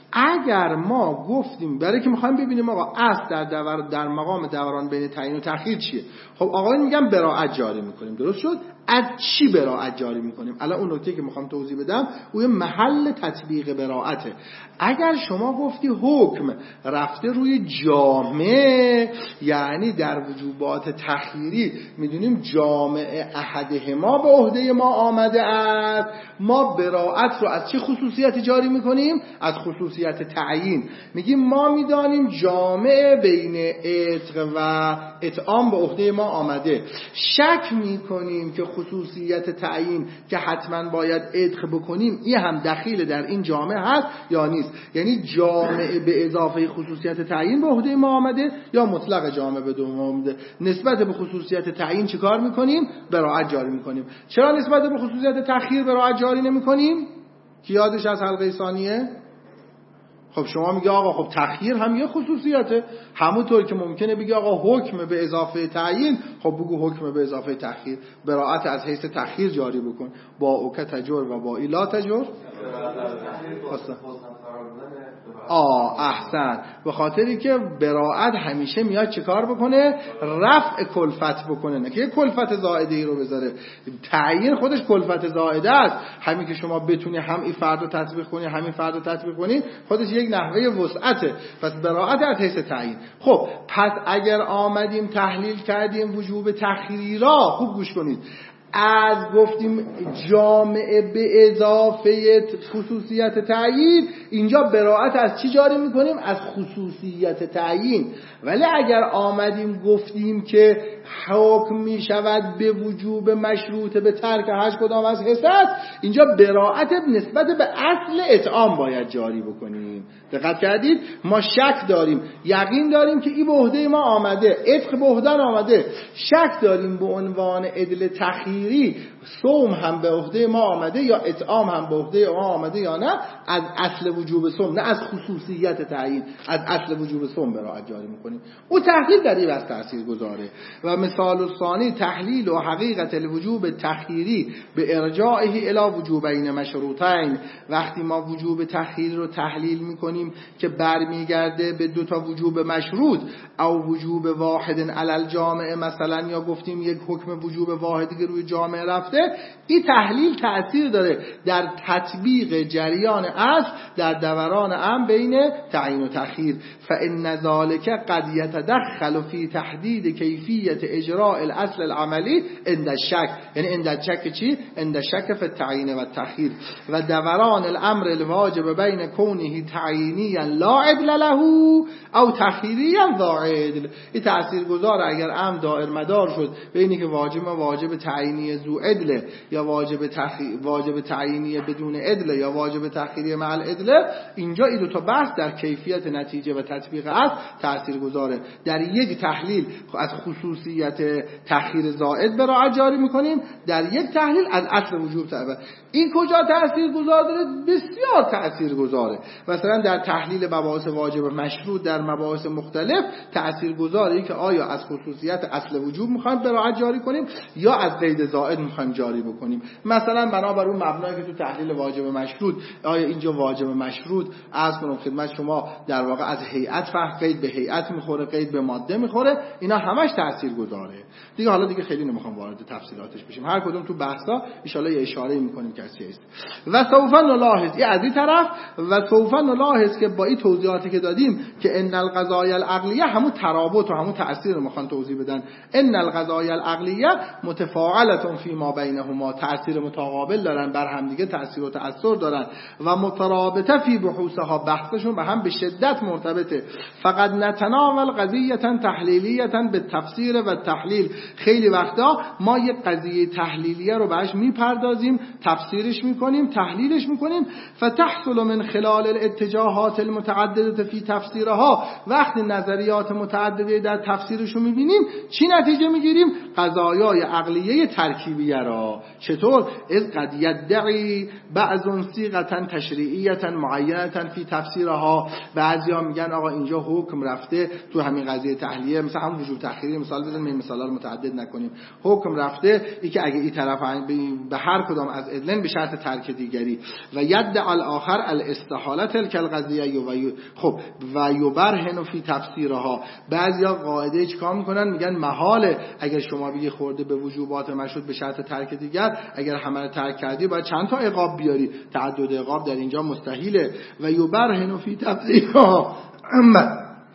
اگر ما گفتیم برای که میخوایم ببینیم آقا اصل در دور در مقام دوران بین تعیین و تأخیر چیه، خب آقایون میگن براءت جاری میکنیم. درست شد؟ از چی براءت جاری میکنیم؟ الان اون نکته که میخوام توضیح بدم اون محل تطبیق براءته. اگر شما گفتی حکم رفته روی جامع، یعنی در وجوبات تخییری میدونیم جامع احدهما به عهده ما آمده است، ما براءت رو از چه خصوصیت جاری میکنیم؟ از خصوصیت تعیین. میگیم ما میدانیم جامع بین عتق و اطعام به عهده ما آمده، شک میکنیم که خصوصیت تعیین که حتما باید عتق بکنیم این هم دخیل در این جامع هست یا نیست. یعنی جامع به اضافه خصوصیت تعیین به عهده ما آمده یا مطلق جامع به عهده ما آمده. نسبت به خصوصیت تعیین چه کار میکنیم؟ براءت جاری میکنیم. چرا نسبت به خصوصیت تأخیر براءت جاری نمیکنیم؟ کی یادش از حلقه ثانیه؟ خب شما میگه آقا خب تأخیر هم یه خصوصیته، همونطور که ممکنه بگی آقا حکم به اضافه تعیین، خب بگو حکم به اضافه تأخیر، براءت از حیث تأخیر جاری بکن. با او که تجر و با ای لا تجر. آه احسن. به خاطری که براءت همیشه میاد چه کار بکنه؟ رفع کلفت بکنه، نه که کلفت زائده ای رو بذاره. تعیین خودش کلفت زائده است. همین که شما بتونی هم این فرد رو تطبیق کنی همین فرد رو تطبیق کنی، خودش یک نحوه وسعته. پس براءت از حیث تعیین. خب پس اگر آمدیم تحلیل کردیم وجوب تأخیری را، خوب گوش کنید، از گفتیم جامعه به اضافه خصوصیت تعیین، اینجا براءت از چی جاری میکنیم؟ از خصوصیت تعیین. ولی اگر آمدیم گفتیم که حکم میشود به وجوب مشروط به ترک هشت کدام از حصت، اینجا براءت نسبت به اصل اطعام باید جاری بکنیم. دقت کردید؟ ما شک داریم، یقین داریم که این به عهده ما آمده، عتق به عهده آمده. شک داریم به عنوان عدل تخییری صوم هم به عهده ما آمده یا اطعام هم به عهده ما آمده یا نه. از اصل وجوب صوم، نه از خصوصیت تعیین، از اصل وجوب صوم برای جاری میکنیم. او تحلیل در این بس تأثیر گذاره. و مثال ثانی تحلیل و حقیقت الوجوب تخییری به ارجاعه الی وجوبین مشروطین. وقتی ما وجوب تخییر رو تحلیل میکنیم که برمیگرده به دو تا وجوب مشروط، او وجوب واحد علی الجامع مثلا، یا گفتیم یک حکم وجوب واحدی که روی جامعه رفته، این تحلیل تأثیر داره در تطبیق جریان اصل در دوران امر بین تعیین و تخییر. فإن ذلك قد يتدخل في تحديد کیفیت اجراء الاصل العملی عند الشک. یعنی عند الشک چی؟ عند الشک فی التعیین و التخییر و دوران الامر الواجب بین کونه تعیینیا لا عدل له او تخییریا ذا عدل. این تأثیر گذاره اگر امر دائر مدار شد بینی که واجب واجب تعیینی ذو عدل یا واجب تخییر واجب تعیینی بدون عدل یا واجب تخییری مع العدل. اینجا این دو تا بحث در کیفیت نتیجه و تطبیق اصل تأثیر گذاره. در یک تحلیل از خصوصیت تخییر زائد به رعایت جاری میکنیم، در یک تحلیل از اصل وجوب تعبیر. این کجا تأثیر گذار داره؟ بسیار تأثیر گذاره. مثلا در تحلیل مباحث واجب مشروط در مباحث مختلف تأثیر گذاره که آیا از خصوصیت اصل وجوب میخوایم به رعایت جاری کنیم یا از قید زائد میخوایم جاری بکنیم. مثلا بنابر اون مبنایی که تو تحلیل واجب مشروط، آیا اینجا واجب مشروط عرض کنم خدمت شما در واقع از هیئت فهم، قید به هیئت میخوره، قید به ماده میخوره، اینا همش تأثیر گذاره. دیگه حالا دیگه خیلی نمیخوام وارد تفصیلاتش بشیم، هر کدوم تو بحثا ان شاء الله یه اشاره میکنیم که چی است. و سوف نلاحظ این از این طرف، و سوف نلاحظ که با این توضیحاتی که دادیم که ان القضايا العقلیه همون ترابط و همون تأثیر رو میخوان توضیح بدن. ان القضايا العقلیه متفاعله فی ما بینهما، تأثیر متقابل دارن بر هم دیگه، تأثیر و تأثیر دارن و مترابطه فی بحوثها، بحثشون به هم به شدت مرتبطه. فقط نتناول قضیه تحلیلیه به تفسیر و تحلیل. خیلی وقتا ما یک قضیه تحلیلیه رو بهش میپردازیم، تفسیرش میکنیم، تحلیلش میکنیم. فتحصل من خلال الاتجاهات المتعدده فی تفسیرها، وقتی نظریات متعدده در تفسیرشو میبینیم چی نتیجه میگیریم؟ قضایای عقلیه ترکیبیه را. چطور؟ از قد یدعی بعض صیغه تشریعیه معینه فی تفسیرها. بعضیا میگن آقا اینجا حکم رفته تو همین قضیه تحلیلیه، مثلا هم وجوب تخییری مثال بزنیم، این مثالا رو متعدد نکنیم. حکم رفته ای که اگه این طرف به هر کدام از ادلن به شرط ترک دیگری و یدعی الاخر الاستحاله تلک القضیه و خب و یبرهن فی تفسیرها. بعضیا قاعده چیکار میکنن؟ میگن محاله اگر شما بگی خورده به وجوبات مشروط به شرط ترک دیگر، اگر همه رو ترک کردی باید چند تا عقاب بیاری، تعدد عقاب در اینجا مستحیله. و یبرهن فی تفسیرها، اما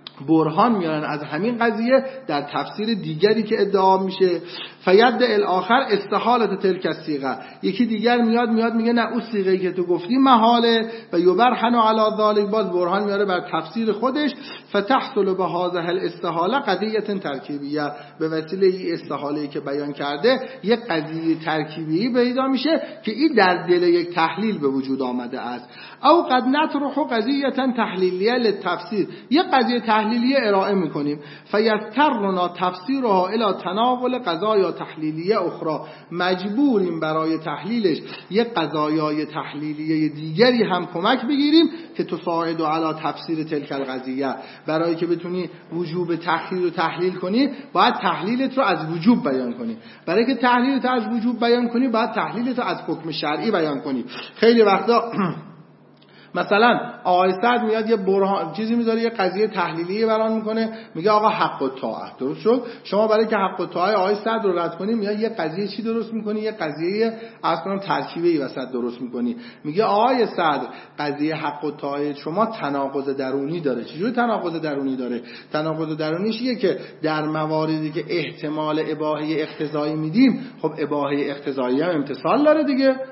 برهان میارن از همین قضیه در تفسیر دیگری که ادعا میشه. فید الاخر استحالت تلک الصیغه، یکی دیگر میاد میاد میگه نه اون صیغه‌ای که تو گفتی محاله. و یبرهن علی ذلک، باز برهان میاره بر تفسیر خودش. فتحصل به هذه الاستحاله قضیه ترکیبیه، به وسیله این استحاله‌ای که بیان کرده یک قضیه ترکیبی پیدا میشه که این در دل یک تحلیل به وجود آمده است. او قد نطرح قضیه تحلیلیه للتفسیر، یک قضیه تحلیلیه ارائه میکنیم. فیضطرنا تفسیرها الی تناول قضایا تحلیلیه اخرى، مجبوریم برای تحلیلش یک قضایای تحلیلیه دیگری هم کمک بگیریم که تساعد علی تفسیر تلک القضیه. برای که بتونی وجوب تخییر رو تحلیل کنی باید تحلیلت رو از وجوب بیان کنی، برای که تحلیلت رو از وجوب بیان کنی باید تحلیلت رو از حکم شرعی بیان کنی. خیلی وقتا مثلا آقای صدر میاد یه برهان چیزی میذاره، یه قضیه تحلیلیه بیان میکنه، میگه آقا حق و طاعت درست شد. شما برای که حق و طاعت آقای صدر رو رد کنی میاد یه قضیه چی درست میکنی؟ یه قضیه اصلا ترکیبی وسط درست میکنی. میگه آقای صدر قضیه حق و طاعت شما تناقض درونی داره. چجوری تناقض درونی داره؟ تناقض درونیش اینه که در مواردی که احتمال اباحه اقتضایی میدیم، خب اباحه اقتضایی هم امتصال داره دیگه.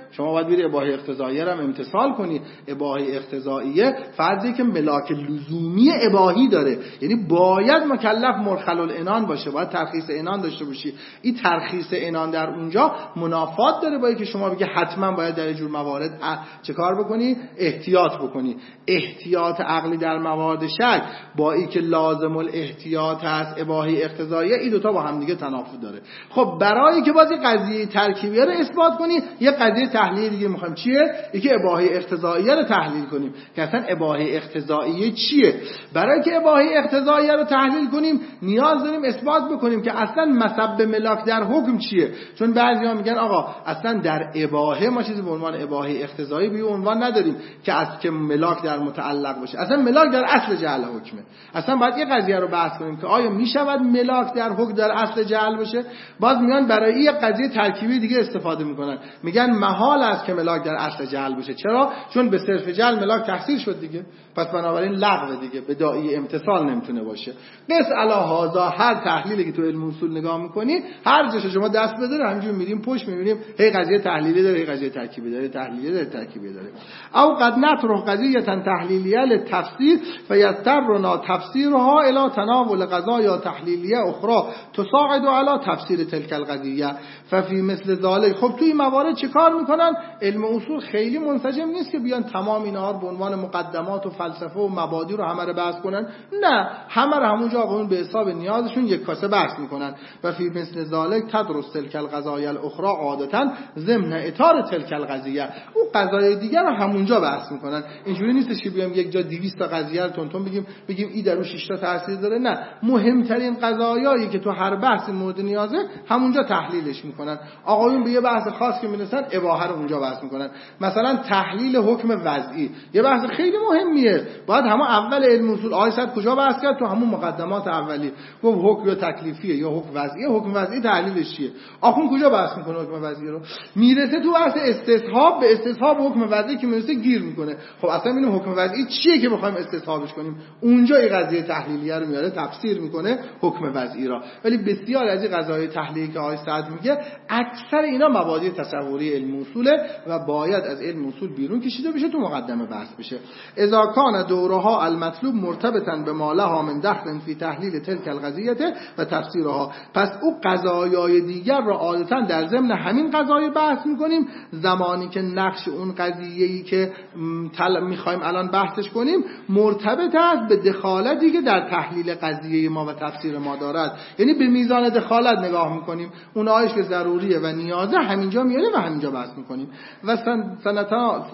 شما باید بری اباحه اقتضاییه رو هم امتثال کنی. اباحه اقتضاییه فرضی که ملاک لزومی اباحی داره، یعنی باید مکلف مرخل العنان باشه، باید ترخیص عنان داشته باشی. این ترخیص عنان در اونجا منافات داره با اینکه شما بگی حتما باید در جور موارد چه کار بکنی؟ احتیاط بکنی. احتیاط عقلی در موارد شک با اینکه لازم الاحتیاط هست اباحه اقتضاییه، این دو تا با هم دیگه تناقض داره. خب برای که باز قضیه ترکیبیه رو اثبات کنی، یه قضیه تحلیلی دیگه میخوایم چیه؟ اینکه اباحه اقتضاییه رو تحلیل کنیم که اصلا اباحه اقتضاییه چیه. برای که اباحه اقتضاییه رو تحلیل کنیم نیاز داریم اثبات بکنیم که اصلا مسبب ملاک در حکم چیه. چون بعضیا میگن آقا اصلا در اباحه ما چیزی به عنوان اباحه اقتضایی به عنوان نداریم که از که ملاک در متعلق باشه، اصلا ملاک در اصل جعل حکمه. اصلا باید یه قضیه رو بحث کنیم که آیا میشود ملاک در حکم در اصل جعل باشه. باز میان برای یه قضیه ترکیبی دیگه استفاده میکنن، میگن محال است که ملاک در اصل جعل باشه. چرا؟ چون به صرف جعل ملاک تحصیل شد دیگه، پس بنابراین لغو دیگه، به داعی امتثال نمیتونه باشه. قس علی هذا، هر تحلیلی که تو علم اصول نگاه میکنی هر جاش شما دست بده همینجوری میریم پشت میبینیم هی قضیه تحلیلی داره، هی قضیه ترکیبی داره، تحلیلی داره، ترکیبی داره. او قد نطرح قضیه تحلیلیه للتفسیر فیضطرنا تفسیرها الى تناول قضایا تحلیلیه اخرى تساعد علی تفسیر تلك القضیه ففي مثل ذلك. خب توی این موارد چیکار میکنن؟ علم اصول خیلی منسجم نیست که بیان تمام اینها رو به عنوان مقدمات و فلسفه و مبادی رو همه رو بحث کنن، نه، همه رو همونجا آقایون به حساب نیازشون یک کاسه بحث میکنن. و فی مثل ذلك تدرس تلك القضايا الاخرى عادتا ضمن اطار تلك القضیه، او قضایای دیگر رو همونجا بحث میکنن. اینجوری نیست که بیام یک جا دویست تا قضیه رو تون تون بگیم بگیم این در اون شش تا تاثیر داره، نه، مهمترین قضایایی که تو هر بحث مورد نیازه همونجا تحلیلش میکنن. آقایون به یه بحث خاص که میرسن اباحه رو اونجا بحث میکنن. مثلا تحلیل حکم وضعی یه بحث خیلی مهمیه، باید همون اول علم اصول آیه صد کجا بحث کرد؟ تو همون مقدمات اولی گفت حکم یا تکلیفیه یا حکم وضعیه. حکم وضعی تحلیلش چیه؟ آخون کجا بحث میکنه حکم وضعی رو؟ میرسه تو بحث استصحاب، به استصحاب حکم وضعی که میرسه گیر میکنه. خب اصلا ببینیم حکم وضعی چیه که بخوایم استصحابش کنیم. اونجا این قضیه تحلیلیه رو میاره تفسیر میکنه حکم وضعی را. ولی بسیار از این قضایای تحلیلی که آیه صد میگه اکثر اینا مبادی تصوری علم اصوله و باید از علم اصول بیرون کشیده بشه تو مقدمه بحث بشه. اذا کان دورها المطلوب مرتبطا به ما لها من دخل فی تحلیل تلک القضیه و تفسیرها، پس او قضایای دیگر را عادتا در ضمن همین قضایای بحث میکنیم زمانی که نقش اون قضیه‌ای که میخوایم الان بحثش کنیم مرتبط است به دخالتی که در تحلیل قضیه ما و تفسیر ما دارد. یعنی به میزان دخالت نگاه میکنیم، اون آیش که ضروریه و نیازه همینجا میاره و همینجا بحث میکنیم. و سنتنا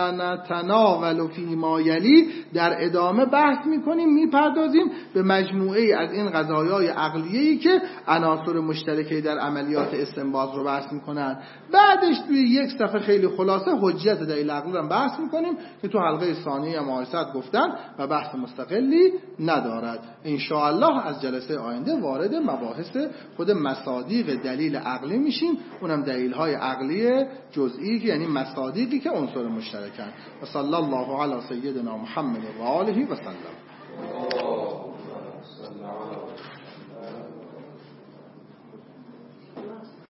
سنتناول فی ما یلی، در ادامه بحث میکنیم میپردازیم به مجموعه از این قضایای عقلیه‌ای که عناصر مشترکه در عملیات استنباط رو بحث میکنن. بعدش توی یک صفحه خیلی خلاصه حجیت دلیل عقلی رو بحث میکنیم که تو حلقه ثانیه هم آیات گفتن و بحث مستقلی ندارد. ان شاء الله از جلسه آینده وارد مباحث خود مصادیق دلیل عقلی میشیم، اونم دلیل‌های عقلی جزئی که یعنی مصادیقی که عنصر مشترکن. و صلی الله علی سیدنا محمد و آله و سلم.